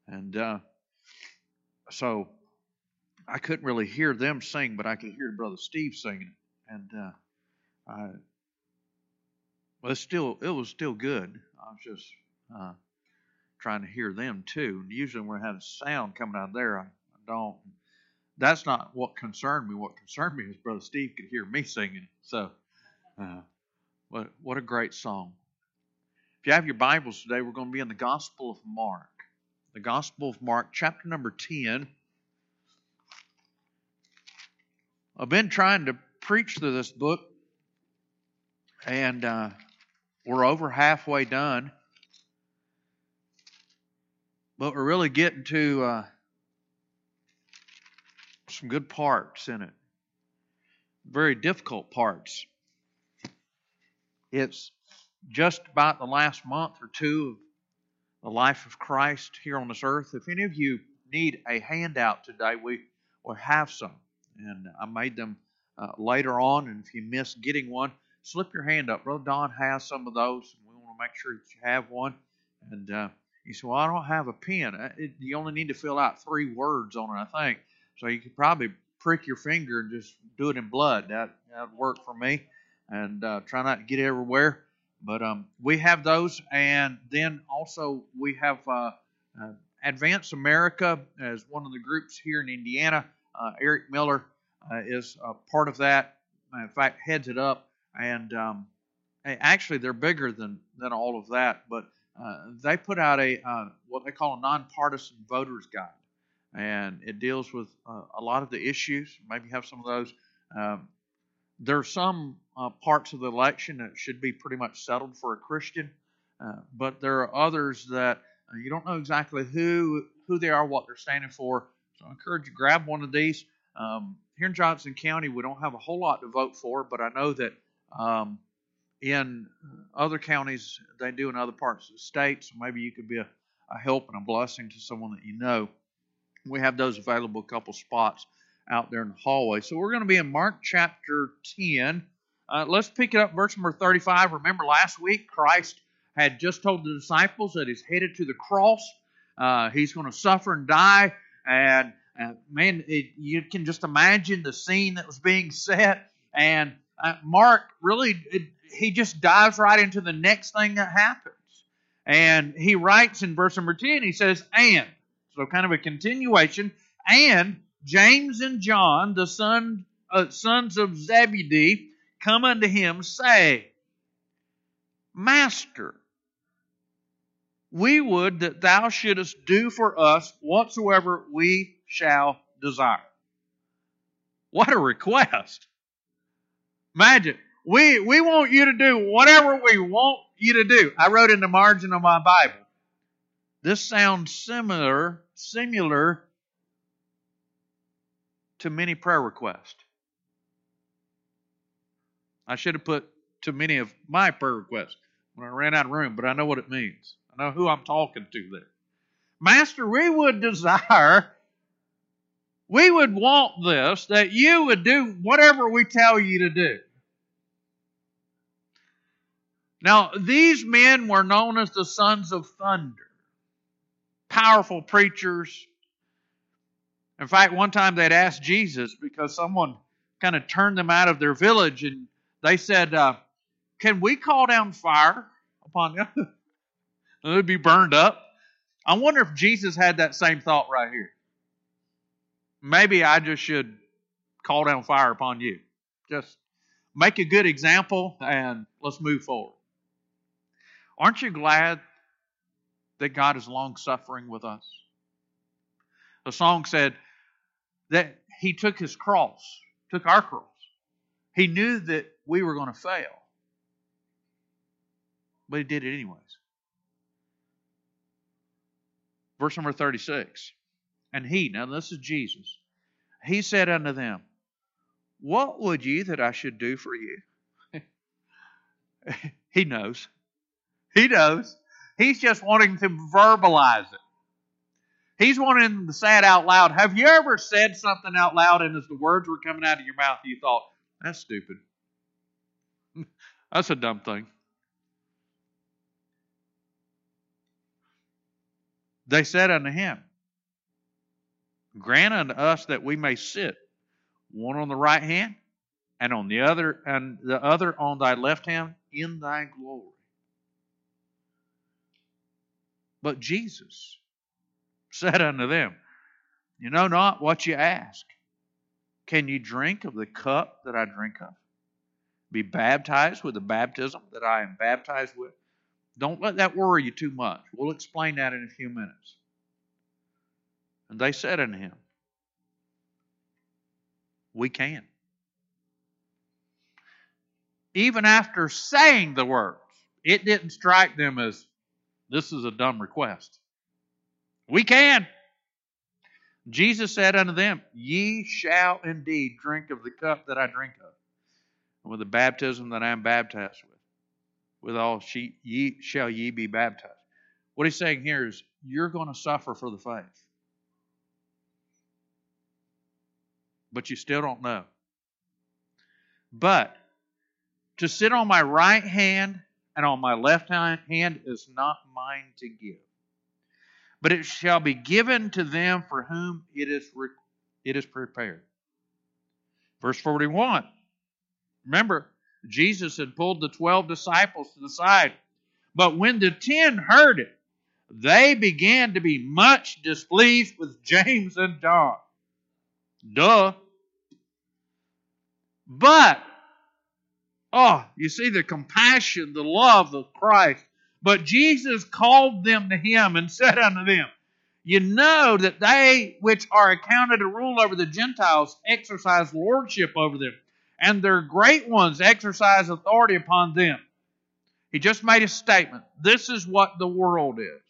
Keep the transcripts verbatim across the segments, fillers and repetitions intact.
And uh, so I couldn't really hear them sing, but I could hear Brother Steve singing. And uh, I, well, it's still it was still good. I was just uh, trying to hear them too. And usually when I had a sound coming out of there, I, I don't. That's not what concerned me. What concerned me is Brother Steve could hear me singing. So, uh, what what a great song! If you have your Bibles today, we're going to be in the Gospel of Mark. The Gospel of Mark, chapter number ten. I've been trying to preach through this book, and uh, we're over halfway done. But we're really getting to uh, some good parts in it. Very difficult parts. It's just about the last month or two of the life of Christ here on this earth. If any of you need a handout today, we will have some. And I made them uh, later on. And if you miss getting one, slip your hand up. Brother Don has some of those. And we want to make sure that you have one. And uh, you say, well, I don't have a pen. It, you only need to fill out three words on it, I think. So you could probably prick your finger and just do it in blood. That would work for me. And uh, try not to get everywhere. But um, we have those. And then also we have uh, uh, Advance America as one of the groups here in Indiana. Uh, Eric Miller uh, is a part of that. In fact, heads it up. And um, actually, they're bigger than, than all of that. But uh, they put out a uh, what they call a nonpartisan voters guide. And it deals with uh, a lot of the issues. Maybe you have some of those. Um, there are some uh, parts of the election that should be pretty much settled for a Christian. Uh, but there are others that uh, you don't know exactly who who they are, what they're standing for. So I encourage you to grab one of these. Um, here in Johnson County, we don't have a whole lot to vote for, but I know that um, in other counties, they do in other parts of the state, so maybe you could be a, a help and a blessing to someone that you know. We have those available, a couple spots out there in the hallway. So we're going to be in Mark chapter ten. Uh, let's pick it up, verse number thirty-five. Remember last week, Christ had just told the disciples that he's headed to the cross. Uh, he's going to suffer and die. And uh, man, it, you can just imagine the scene that was being set. And uh, Mark really, it, he just dives right into the next thing that happens. And he writes in verse number ten, he says, and, so kind of a continuation, and James and John, the son, uh, sons of Zebedee, come unto him, say, Master, we would that thou shouldest do for us whatsoever we shall desire. What a request. Imagine, we, we want you to do whatever we want you to do. I wrote in the margin of my Bible, this sounds similar, similar to many prayer requests. I should have put to many of my prayer requests when I ran out of room, but I know what it means. I know who I'm talking to there. Master, we would desire, we would want this, that you would do whatever we tell you to do. Now, these men were known as the sons of thunder. Powerful preachers. In fact, one time they'd asked Jesus because someone kind of turned them out of their village, and they said, uh, can we call down fire upon them? It would be burned up. I wonder if Jesus had that same thought right here. Maybe I just should call down fire upon you. Just make a good example and let's move forward. Aren't you glad that God is long-suffering with us? The song said that He took His cross, took our cross. He knew that we were going to fail. But He did it anyways. Verse number thirty-six. And He, now this is Jesus, He said unto them, what would ye that I should do for you? He knows. He knows. He's just wanting to verbalize it. He's wanting them to say it out loud. Have you ever said something out loud and as the words were coming out of your mouth, you thought, that's stupid. That's a dumb thing. They said unto him, Grant unto us that we may sit, one on the right hand, and on the other, and the other on thy left hand, in thy glory. But Jesus said unto them, You know not what you ask. Can you drink of the cup that I drink of? Be baptized with the baptism that I am baptized with? Don't let that worry you too much. We'll explain that in a few minutes. And they said unto him, We can. Even after saying the words, it didn't strike them as, this is a dumb request. We can. Jesus said unto them, Ye shall indeed drink of the cup that I drink of, and with the baptism that I am baptized with. With all she, ye shall ye be baptized. What he's saying here is, you're going to suffer for the faith. But you still don't know. But to sit on my right hand and on my left hand is not mine to give. But it shall be given to them for whom it is, it is prepared. Verse forty-one. Remember, Jesus had pulled the twelve disciples to the side. But when the ten heard it, they began to be much displeased with James and John. Duh. But, oh, you see the compassion, the love of Christ. But Jesus called them to him and said unto them, You know that they which are accounted to rule over the Gentiles exercise lordship over them, and their great ones exercise authority upon them. He just made a statement. This is what the world is.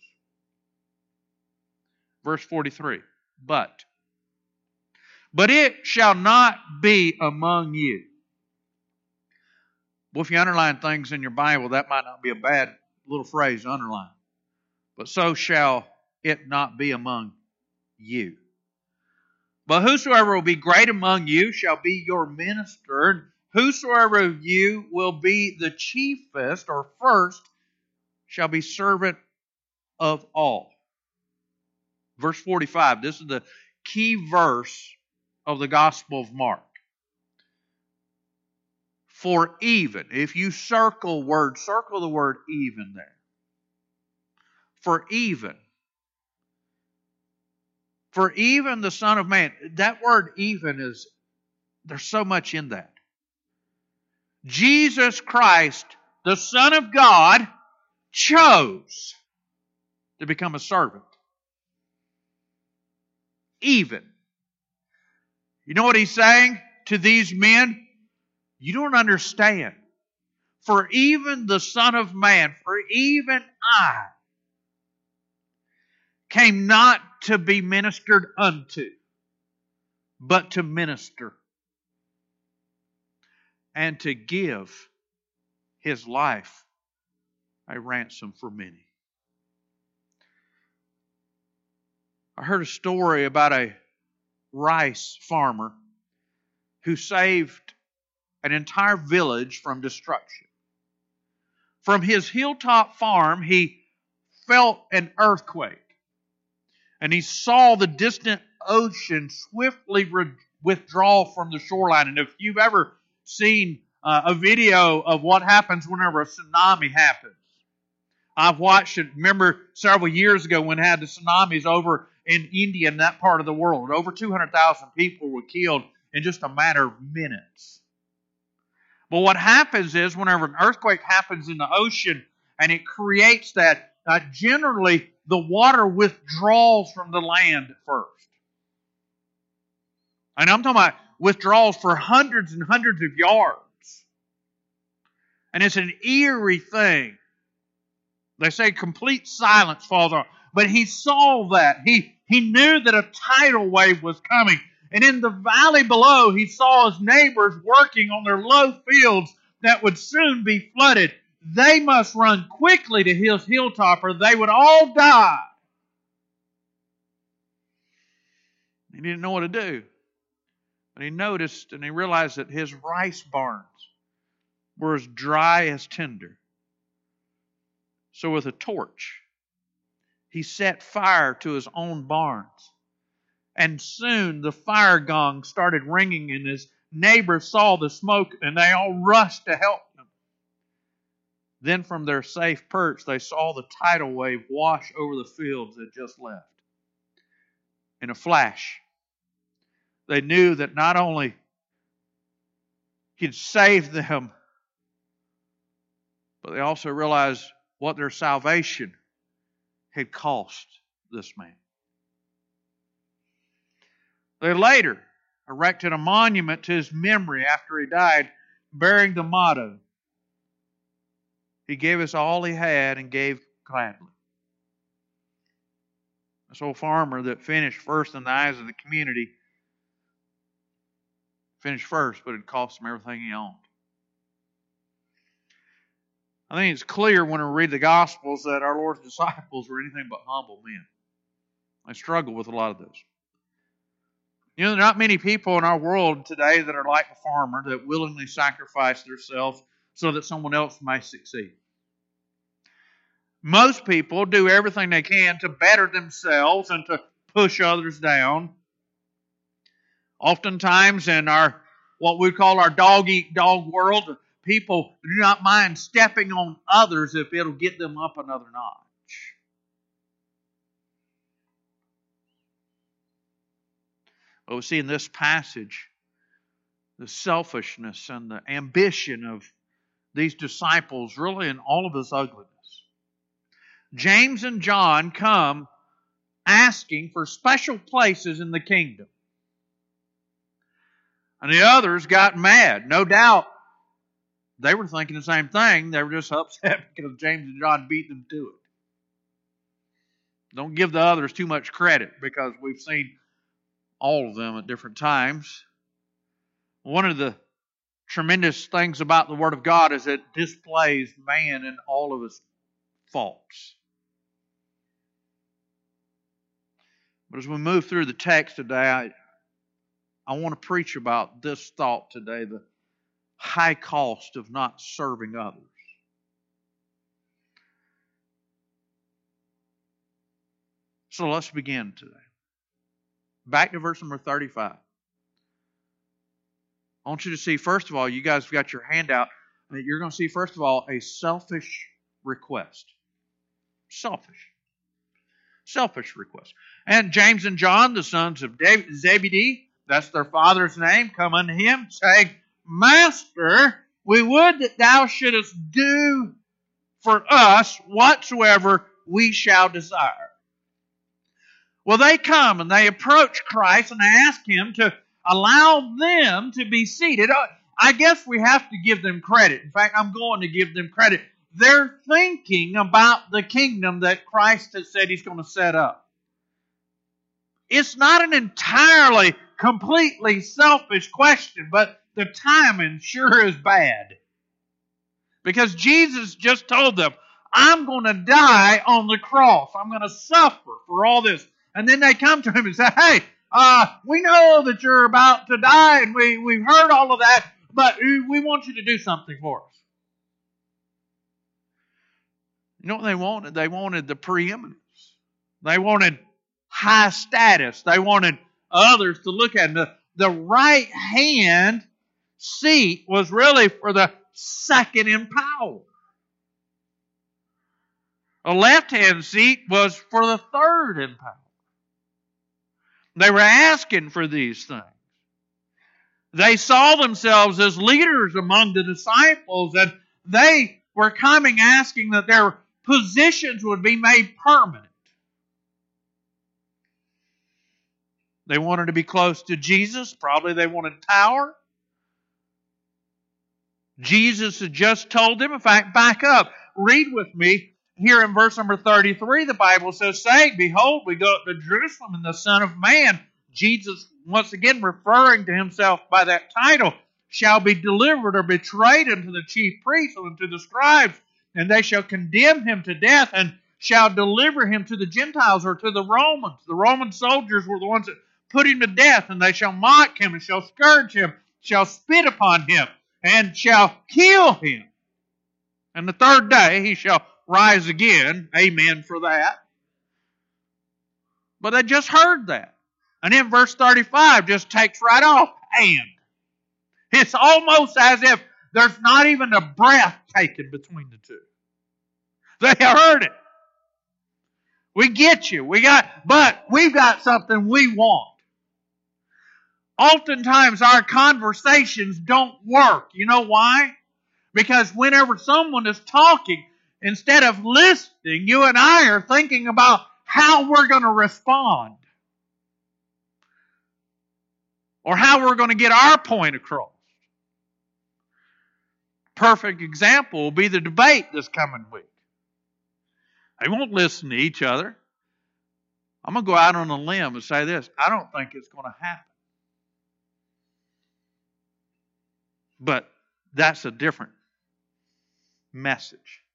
Verse forty-three. But, but it shall not be among you. Well, if you underline things in your Bible, that might not be a bad little phrase to underline. But so shall it not be among you. But whosoever will be great among you shall be your minister, and whosoever of you will be the chiefest or first shall be servant of all. Verse forty-five, this is the key verse of the Gospel of Mark. For even, if you circle word, circle the word even there. For even. For even the Son of Man. That word even is, there's so much in that. Jesus Christ, the Son of God, chose to become a servant. Even. You know what he's saying to these men? You don't understand. For even the Son of Man, for even I, came not to be ministered unto, but to minister and to give His life a ransom for many. I heard a story about a rice farmer who saved an entire village from destruction. From his hilltop farm, he felt an earthquake. And he saw the distant ocean swiftly re- withdraw from the shoreline. And if you've ever seen uh, a video of what happens whenever a tsunami happens, I've watched it, remember several years ago when they had the tsunamis over in India and that part of the world. Over two hundred thousand people were killed in just a matter of minutes. But what happens is whenever an earthquake happens in the ocean and it creates that, uh, generally the water withdraws from the land at first. And I'm talking about withdrawals for hundreds and hundreds of yards. And it's an eerie thing. They say complete silence falls on. But he saw that. He, he knew that a tidal wave was coming. And in the valley below, he saw his neighbors working on their low fields that would soon be flooded. They must run quickly to his hilltop or they would all die. He didn't know what to do. But he noticed and he realized that his rice barns were as dry as tinder. So with a torch, he set fire to his own barns. And soon the fire gong started ringing, and his neighbors saw the smoke, and they all rushed to help him. Then from their safe perch, they saw the tidal wave wash over the fields they'd just left. In a flash, they knew that not only he'd saved them, but they also realized what their salvation had cost this man. They later erected a monument to his memory after he died, bearing the motto, "He gave us all he had and gave gladly." This old farmer that finished first in the eyes of the community finished first, but it cost him everything he owned. I think it's clear when we read the Gospels that our Lord's disciples were anything but humble men. I struggle with a lot of those. You know, there are not many people in our world today that are like the farmer that willingly sacrifice themselves so that someone else may succeed. Most people do everything they can to better themselves and to push others down. Oftentimes in our what we call our dog-eat-dog world, people do not mind stepping on others if it'll get them up another notch. But we see in this passage the selfishness and the ambition of these disciples really in all of its ugliness. James and John come asking for special places in the kingdom. And the others got mad. No doubt they were thinking the same thing. They were just upset because James and John beat them to it. Don't give the others too much credit because we've seen all of them at different times. One of the tremendous things about the Word of God is it displays man in all of his faults. But as we move through the text today, I, I want to preach about this thought today, the high cost of not serving others. So let's begin today. Back to verse number thirty-five. I want you to see, first of all, you guys have got your handout. You're going to see, first of all, a selfish request. Selfish. Selfish request. And James and John, the sons of Zebedee, that's their father's name, come unto him, saying, Master, we would that thou shouldest do for us whatsoever we shall desire. Well, they come and they approach Christ and they ask him to allow them to be seated. I guess we have to give them credit. In fact, I'm going to give them credit. They're thinking about the kingdom that Christ has said he's going to set up. It's not an entirely, completely selfish question, but the timing sure is bad. Because Jesus just told them, I'm going to die on the cross. I'm going to suffer for all this. And then they come to him and say, hey, uh, we know that you're about to die, and we, we've heard all of that, but we want you to do something for us. You know what they wanted? They wanted the preeminence. They wanted high status. They wanted others to look at. The, the right hand seat was really for the second in power. A left hand seat was for the third in power. They were asking for these things. They saw themselves as leaders among the disciples, and they were coming asking that their positions would be made permanent. They wanted to be close to Jesus. Probably they wanted power. Jesus had just told them. In fact, back up. Read with me. Here in verse number thirty-three, the Bible says, saying, Behold, we go up to Jerusalem, and the Son of Man, Jesus, once again referring to himself by that title, shall be delivered or betrayed unto the chief priests and unto the scribes, and they shall condemn him to death, and shall deliver him to the Gentiles or to the Romans. The Roman soldiers were the ones that put him to death, and they shall mock him, and shall scourge him, shall spit upon him, and shall kill him. And the third day he shall rise again. Amen for that. But they just heard that. And then verse thirty-five just takes right off. And. It's almost as if there's not even a breath taken between the two. They heard it. We get you. We got, but we've got something we want. Oftentimes our conversations don't work. You know why? Because whenever someone is talking, instead of listening, you and I are thinking about how we're going to respond. Or how we're going to get our point across. Perfect example will be the debate this coming week. They won't listen to each other. I'm going to go out on a limb and say this. I don't think it's going to happen. But that's a different message.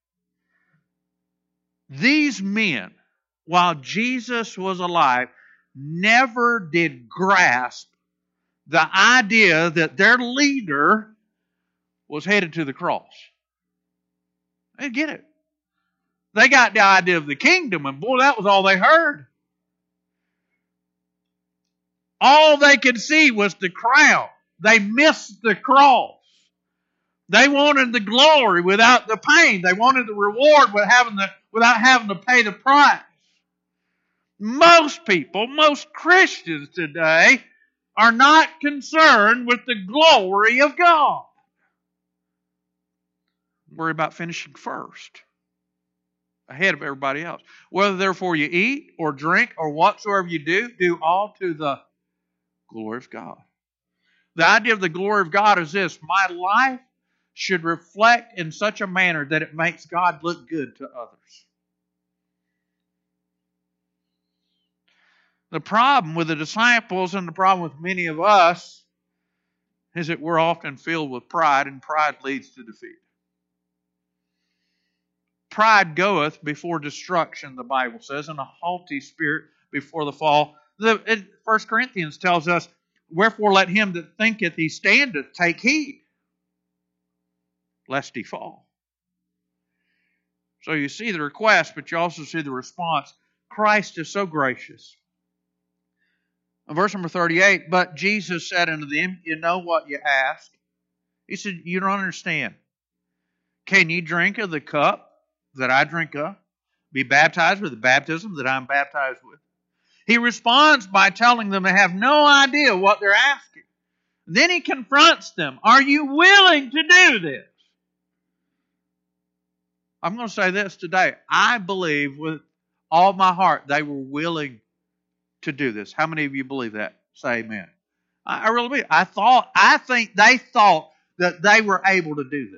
These men, while Jesus was alive, never did grasp the idea that their leader was headed to the cross. They get it. They got the idea of the kingdom, and boy, that was all they heard. All they could see was the crown. They missed the cross. They wanted the glory without the pain. They wanted the reward without having, the, without having to pay the price. Most people, most Christians today, are not concerned with the glory of God. Worry about finishing first, ahead of everybody else. Whether therefore you eat or drink or whatsoever you do, do all to the glory of God. The idea of the glory of God is this: my life should reflect in such a manner that it makes God look good to others. The problem with the disciples and the problem with many of us is that we're often filled with pride, and pride leads to defeat. Pride goeth before destruction, the Bible says, and a haughty spirit before the fall. The, First Corinthians tells us, wherefore let him that thinketh he standeth take heed, lest he fall. So you see the request, but you also see the response. Christ is so gracious. In verse number thirty-eight, but Jesus said unto them, you know what you ask? He said, you don't understand. Can ye drink of the cup that I drink of? Be baptized with the baptism that I'm baptized with? He responds by telling them they have no idea what they're asking. Then he confronts them. Are you willing to do this? I'm going to say this today. I believe with all my heart they were willing to do this. How many of you believe that? Say amen. I, I really believe. I thought, I think they thought that they were able to do this.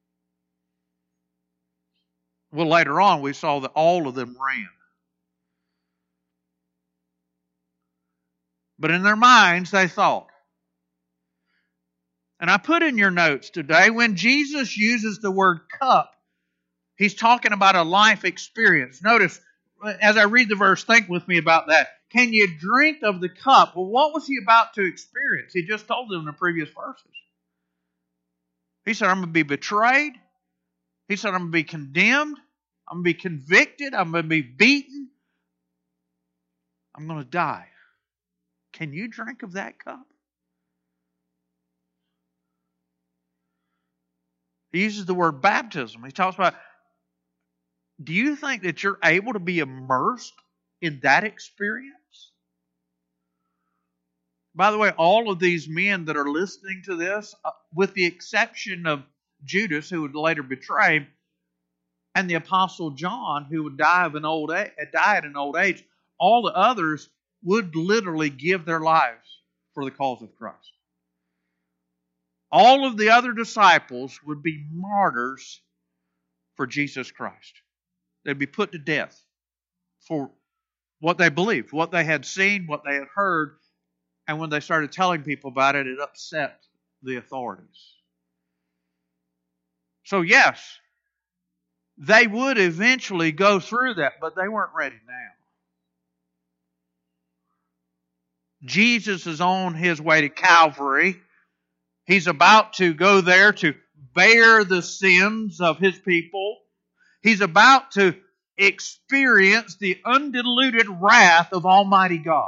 Well, later on we saw that all of them ran. But in their minds they thought. And I put in your notes today, when Jesus uses the word cup, he's talking about a life experience. Notice, as I read the verse, think with me about that. Can you drink of the cup? Well, what was he about to experience? He just told them in the previous verses. He said, I'm going to be betrayed. He said, I'm going to be condemned. I'm going to be convicted. I'm going to be beaten. I'm going to die. Can you drink of that cup? He uses the word baptism. He talks about, do you think that you're able to be immersed in that experience? By the way, all of these men that are listening to this, uh, with the exception of Judas, who would later betray him, and the Apostle John, who would die of an old age, die at an old age, all the others would literally give their lives for the cause of Christ. All of the other disciples would be martyrs for Jesus Christ. They'd be put to death for what they believed, what they had seen, what they had heard, and when they started telling people about it, it upset the authorities. So yes, they would eventually go through that, but they weren't ready now. Jesus is on his way to Calvary. He's about to go there to bear the sins of his people. He's about to experience the undiluted wrath of Almighty God.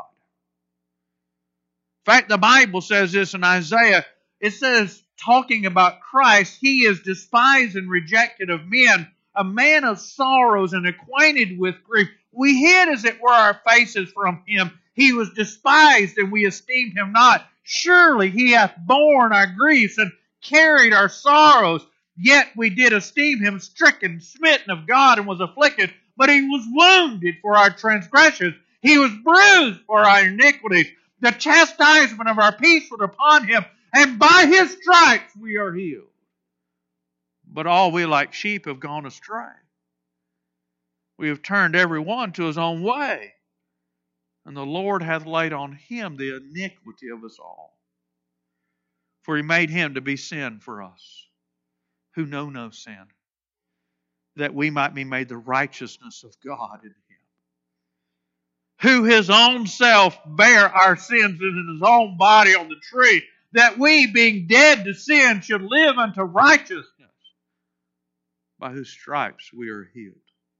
In fact, the Bible says this in Isaiah. It says, talking about Christ, He is despised and rejected of men, a man of sorrows and acquainted with grief. We hid, as it were, our faces from Him. He was despised, and we esteemed Him not. Surely He hath borne our griefs and carried our sorrows. Yet we did esteem Him stricken, smitten of God, and was afflicted. But He was wounded for our transgressions. He was bruised for our iniquities. The chastisement of our peace was upon Him, and by His stripes we are healed. But all we like sheep have gone astray. We have turned every one to his own way, and the Lord hath laid on Him the iniquity of us all. For He made Him to be sin for us, who know no sin, that we might be made the righteousness of God in Him, who His own self bare our sins in His own body on the tree, that we, being dead to sin, should live unto righteousness, by whose stripes we are healed.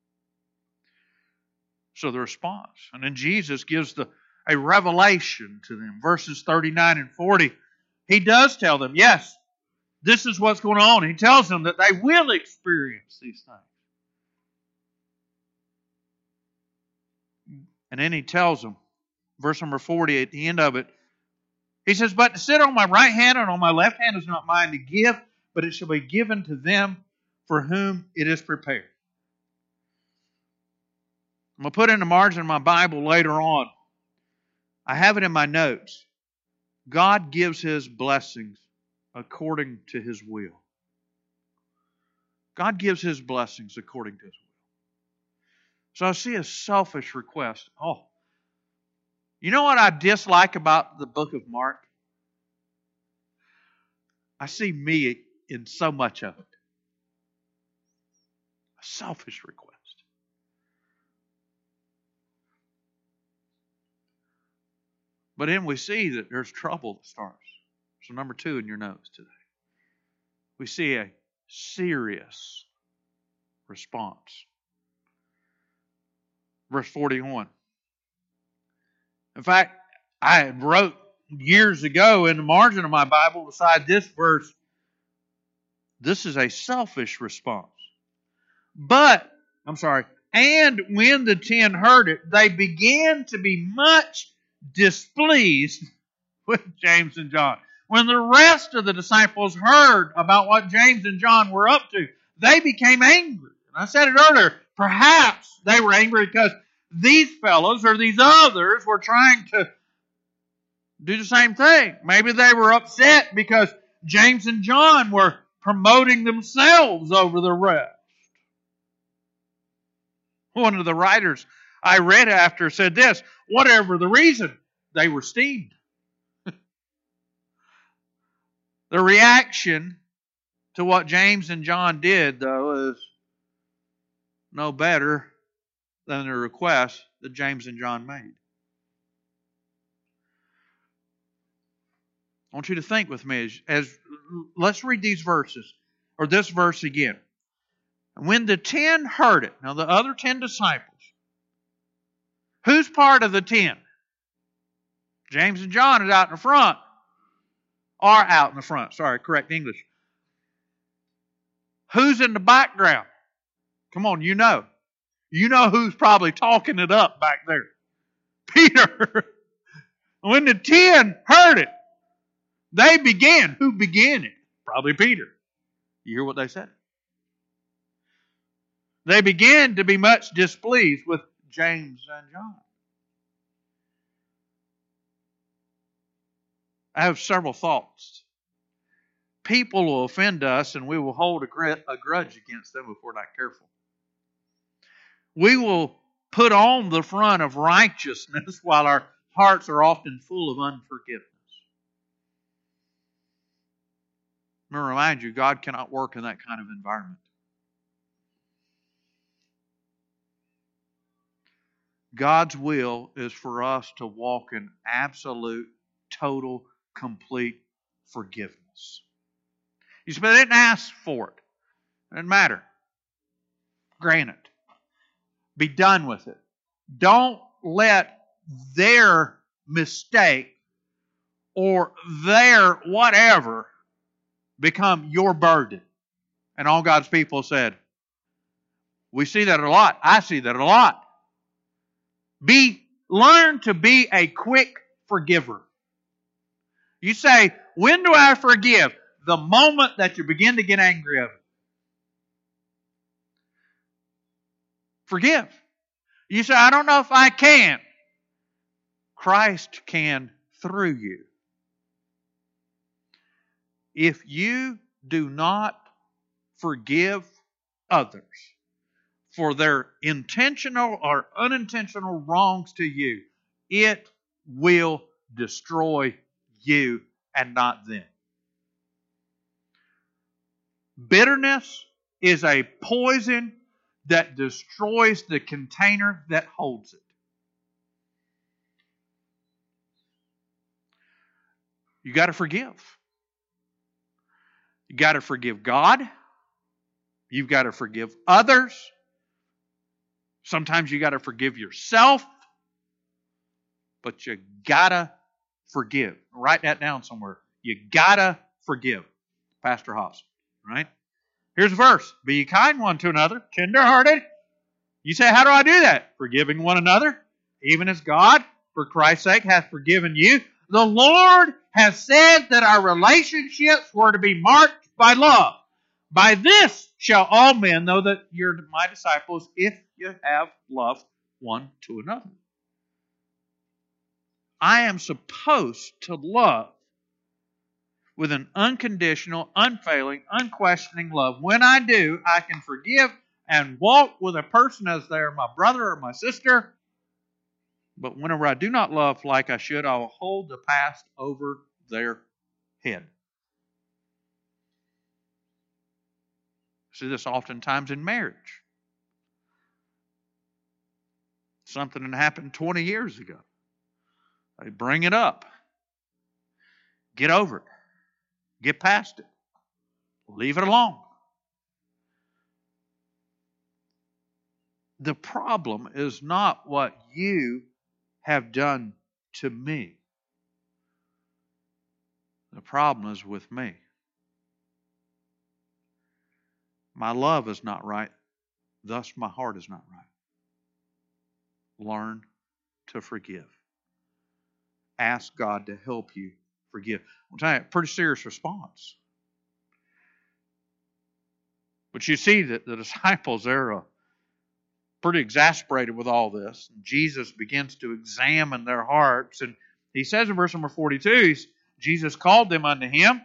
So the response. And then Jesus gives the a revelation to them. Verses thirty-nine and forty. He does tell them, yes, this is what's going on. He tells them that they will experience these things. And then He tells them, verse number forty, at the end of it, He says, but to sit on my right hand and on my left hand is not mine to give, but it shall be given to them for whom it is prepared. I'm going to put in the margin of my Bible later on. I have it in my notes. God gives His blessings according to His will. God gives His blessings according to His will. So I see a selfish request. Oh, you know what I dislike about the book of Mark? I see me in so much of it. A selfish request. But then we see that there's trouble that starts. So number two in your notes today. We see a serious response. Verse forty-one. In fact, I wrote years ago in the margin of my Bible beside this verse, this is a selfish response. But, I'm sorry, and when the ten heard it, they began to be much displeased with James and John. When the rest of the disciples heard about what James and John were up to, they became angry. And I said it earlier, perhaps they were angry because these fellows or these others were trying to do the same thing. Maybe they were upset because James and John were promoting themselves over the rest. One of the writers I read after said this, whatever the reason, they were steamed. The reaction to what James and John did, though, is no better than the request that James and John made. I want you to think with me as, as let's read these verses, or this verse again. When the ten heard it, now the other ten disciples, who's part of the ten? James and John is out in the front. Are out in the front. Sorry, correct English. Who's in the background? Come on, you know. You know who's probably talking it up back there. Peter. When the ten heard it, they began. Who began it? Probably Peter. You hear what they said? They began to be much displeased with James and John. I have several thoughts. People will offend us and we will hold a grudge against them if we're not careful. We will put on the front of righteousness while our hearts are often full of unforgiveness. I'm going to remind you, God cannot work in that kind of environment. God's will is for us to walk in absolute, total, complete forgiveness. You say, but I didn't ask for it. It doesn't matter. Granted. Be done with it. Don't let their mistake or their whatever become your burden. And all God's people said, we see that a lot. I see that a lot. Be, learn to be a quick forgiver. You say, when do I forgive? The moment that you begin to get angry of it. Forgive. You say, I don't know if I can. Christ can through you. If you do not forgive others for their intentional or unintentional wrongs to you, it will destroy you and not them. Bitterness is a poison that destroys the container that holds it. You got to forgive. You got to forgive God. You've got to forgive others. Sometimes you got to forgive yourself. But you got to forgive. Write that down somewhere. You got to forgive. Pastor Haas. Right? Here's a verse. Be ye kind one to another, tender-hearted. You say, how do I do that? Forgiving one another, even as God, for Christ's sake, hath forgiven you. The Lord has said that our relationships were to be marked by love. By this shall all men know that you're my disciples, if you have love one to another. I am supposed to love with an unconditional, unfailing, unquestioning love. When I do, I can forgive and walk with a person as they're my brother or my sister. But whenever I do not love like I should, I will hold the past over their head. I see this oftentimes in marriage. Something that happened twenty years ago. They bring it up. Get over it. Get past it. Leave it alone. The problem is not what you have done to me. The problem is with me. My love is not right, thus my heart is not right. Learn to forgive. Ask God to help you forgive. I'll tell you, pretty serious response. But you see that the disciples, they're uh, pretty exasperated with all this. And Jesus begins to examine their hearts. And he says in verse number forty-two, Jesus called them unto him.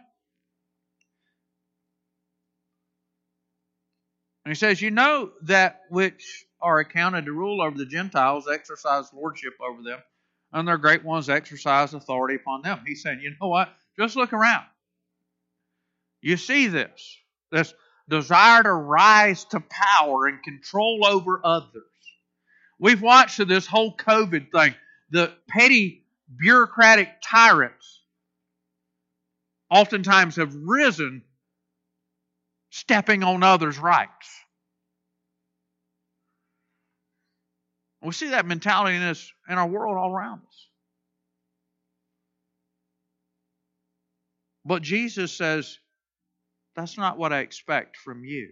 And he says, you know that which are accounted to rule over the Gentiles exercise lordship over them, and their great ones exercise authority upon them. He's saying, you know what? Just look around. You see this. This desire to rise to power and control over others. We've watched this whole COVID thing. The petty bureaucratic tyrants oftentimes have risen stepping on others' rights. We see that mentality in this in our world all around us. But Jesus says, that's not what I expect from you.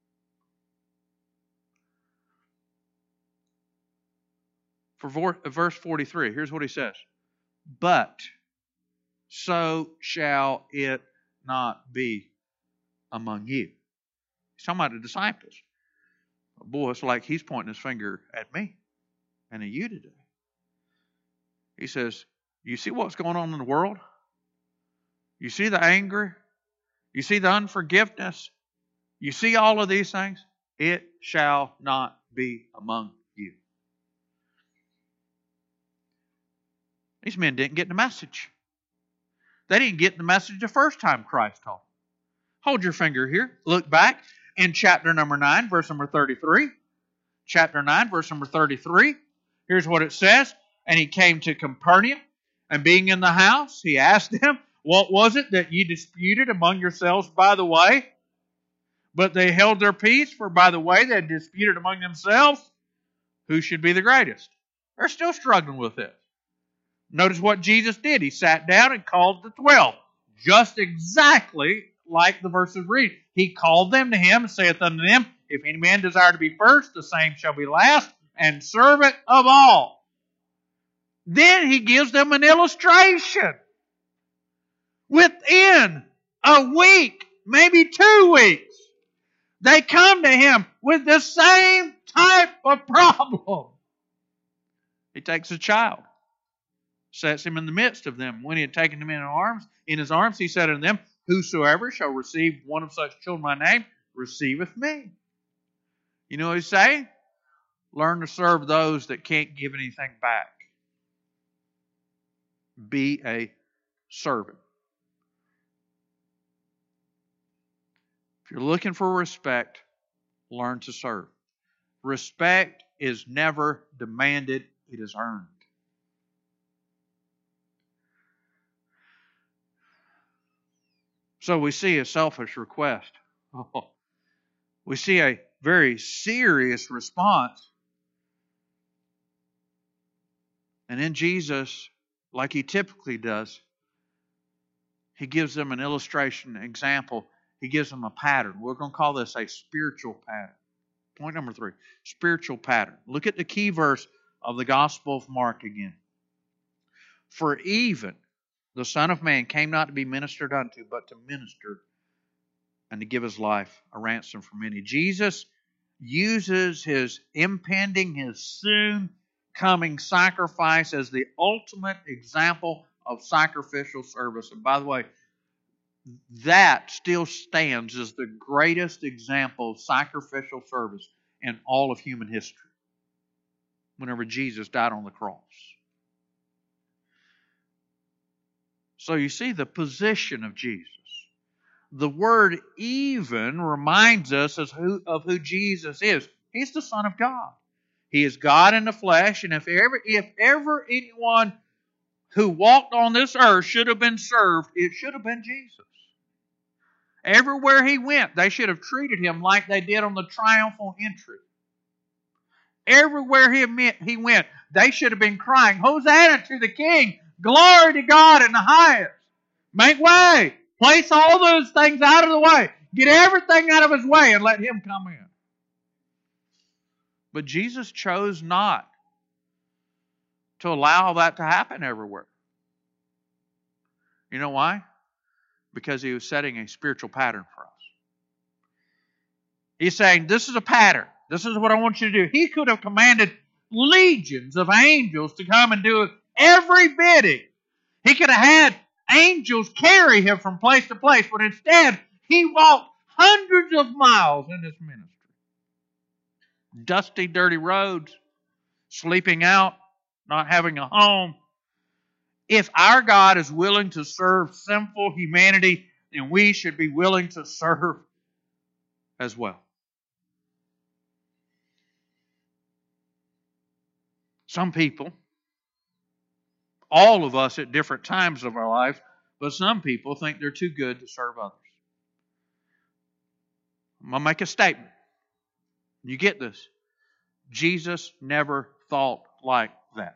For verse forty-three, here's what he says. But so shall it not be among you. He's talking about the disciples. Boy, it's like he's pointing his finger at me and at you today. He says, you see what's going on in the world? You see the anger? You see the unforgiveness? You see all of these things? It shall not be among you. These men didn't get the message. They didn't get the message the first time Christ taught them. Hold your finger here. Look back in chapter number nine, verse number thirty-three. Chapter nine, verse number thirty-three. Here's what it says. And he came to Capernaum, and being in the house, he asked them, what was it that ye disputed among yourselves by the way? But they held their peace, for by the way they had disputed among themselves. who should be the greatest. They're still struggling with this. Notice what Jesus did. He sat down and called the twelve. Just exactly like the verses read. He called them to him and saith unto them, If any man desire to be first, the same shall be last, and servant of all. Then he gives them an illustration. Within a week, maybe two weeks, they come to him with the same type of problem. He takes a child, sets him in the midst of them. When he had taken him in arms, in his arms, he said unto them, Whosoever shall receive one of such children in my name, receiveth me. You know what he's saying? Learn to serve those that can't give anything back. Be a servant. If you're looking for respect, learn to serve. Respect is never demanded, it is earned. So we see a selfish request. Oh, we see a very serious response. And then Jesus, like he typically does, he gives them an illustration, an example. He gives them a pattern. We're going to call this a spiritual pattern. Point number three, spiritual pattern. Look at the key verse of the Gospel of Mark again. For even the Son of Man came not to be ministered unto, but to minister and to give his life a ransom for many. Jesus uses his impending, his soon coming sacrifice as the ultimate example of sacrificial service. And by the way, that still stands as the greatest example of sacrificial service in all of human history. Whenever Jesus died on the cross. So you see the position of Jesus. The word even reminds us of who, of who Jesus is. He's the Son of God. He is God in the flesh, and if ever, if ever anyone who walked on this earth should have been served, it should have been Jesus. Everywhere he went, they should have treated him like they did on the triumphal entry. Everywhere he went, they should have been crying, Hosanna to the King! Glory to God in the highest! Make way! Place all those things out of the way. Get everything out of his way and let him come in. But Jesus chose not to allow that to happen everywhere. You know why? Because he was setting a spiritual pattern for us. He's saying, this is a pattern. This is what I want you to do. He could have commanded legions of angels to come and do every bidding. He could have had angels carry him from place to place, but instead, he walked hundreds of miles in his ministry. Dusty, dirty roads, sleeping out, not having a home. If our God is willing to serve sinful humanity, then we should be willing to serve as well. Some people, all of us at different times of our life, but some people think they're too good to serve others. I'm going to make a statement. You get this. Jesus never thought like that.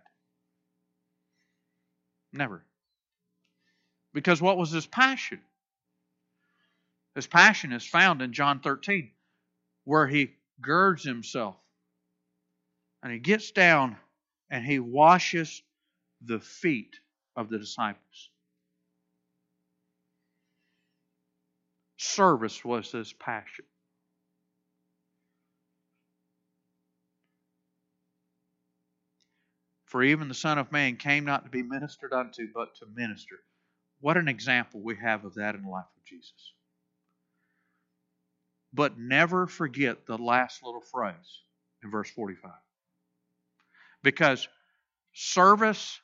Never. Because what was his passion? His passion is found in John thirteen, where he girds himself and he gets down and he washes the feet of the disciples. Service was his passion. For even the Son of Man came not to be ministered unto, but to minister. What an example we have of that in the life of Jesus. But never forget the last little phrase in verse forty-five. Because service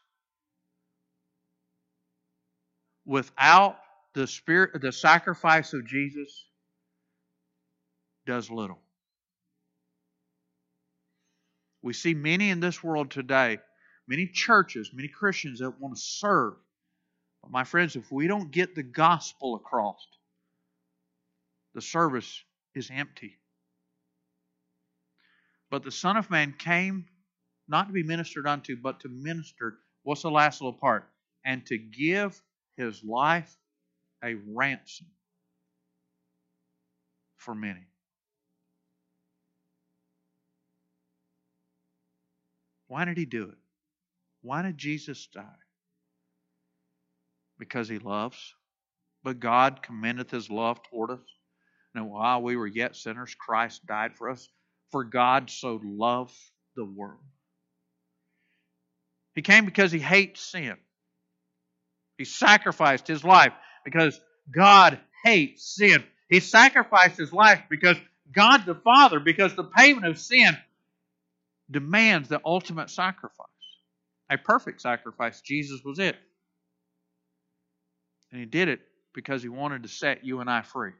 without the spirit, the sacrifice of Jesus does little. We see many in this world today, many churches, many Christians that want to serve. But my friends, if we don't get the gospel across, the service is empty. But the Son of Man came not to be ministered unto, but to minister. What's the last little part? And to give His life a ransom for many. Why did He do it? Why did Jesus die? Because He loves. But God commendeth His love toward us. And while we were yet sinners, Christ died for us. For God so loved the world. He came because He hates sin. He sacrificed His life because God hates sin. He sacrificed His life because God the Father, because the payment of sin demands the ultimate sacrifice. A perfect sacrifice. Jesus was it. And He did it because He wanted to set you and I free.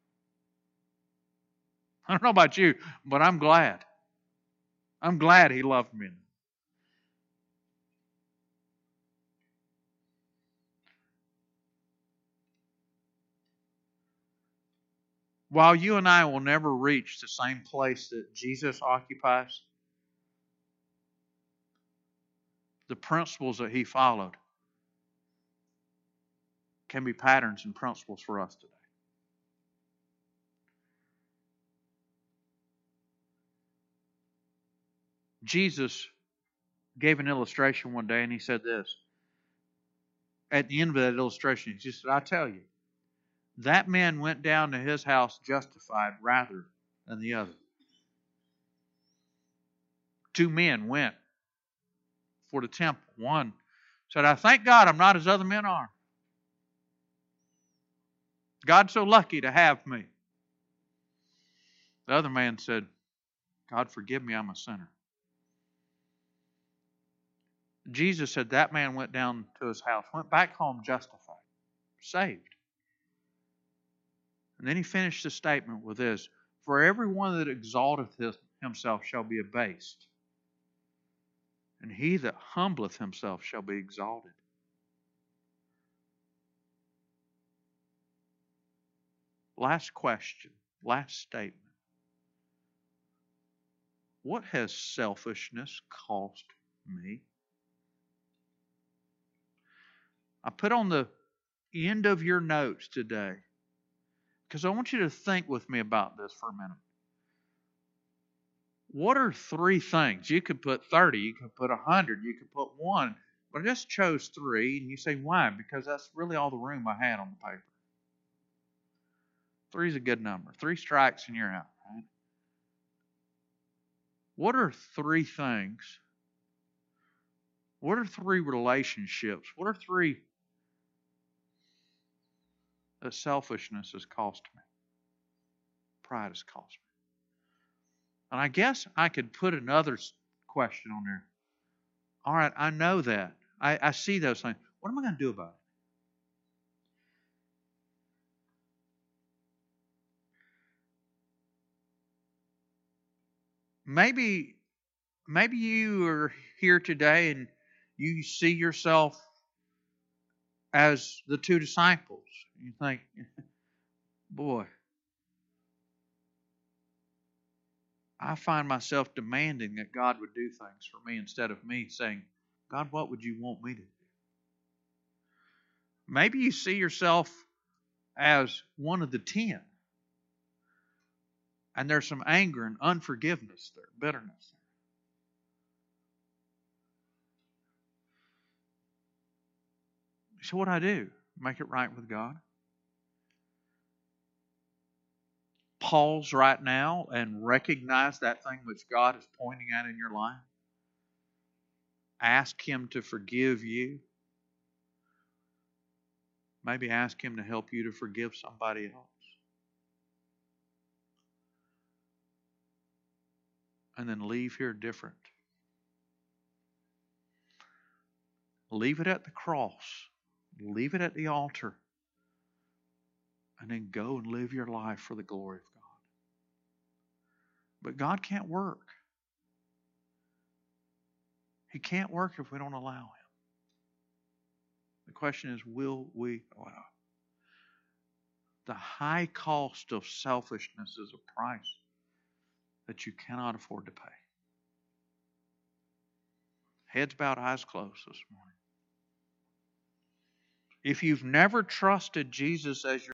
I don't know about you, but I'm glad. I'm glad He loved me. While you and I will never reach the same place that Jesus occupies, the principles that He followed can be patterns and principles for us today. Jesus gave an illustration one day, and He said this. At the end of that illustration, He said, I tell you, that man went down to his house justified rather than the other. Two men went for the temple. One said, I thank God I'm not as other men are. God's so lucky to have me. The other man said, God forgive me, I'm a sinner. Jesus said that man went down to his house, went back home justified, saved. And then He finished the statement with this, for everyone that exalteth himself shall be abased, and he that humbleth himself shall be exalted. Last question, last statement. What has selfishness cost me? I put on the end of your notes today, because I want you to think with me about this for a minute. What are three things? You could put thirty, you could put one hundred, you could put one, but I just chose three, and you say, why? Because that's really all the room I had on the paper. Three is a good number. Three strikes and you're out, right? What are three things? What are three relationships? What are three that selfishness has cost me? Pride has cost me. And I guess I could put another question on there. All right, I know that. I, I see those things. What am I going to do about it? Maybe, maybe you are here today and you see yourself as the two disciples. You think, boy, I find myself demanding that God would do things for me instead of me saying, God, what would you want me to do? Maybe you see yourself as one of the ten. And there's some anger and unforgiveness there, bitterness there. So what do I do? Make it right with God? Pause right now and recognize that thing which God is pointing at in your life. Ask Him to forgive you. Maybe ask Him to help you to forgive somebody else. And then leave here different. Leave it at the cross. Leave it at the altar. And then go and live your life for the glory of God. But God can't work. He can't work if we don't allow Him. The question is, will we allow? The high cost of selfishness is a price that you cannot afford to pay. Heads bowed, eyes closed this morning. If you've never trusted Jesus as your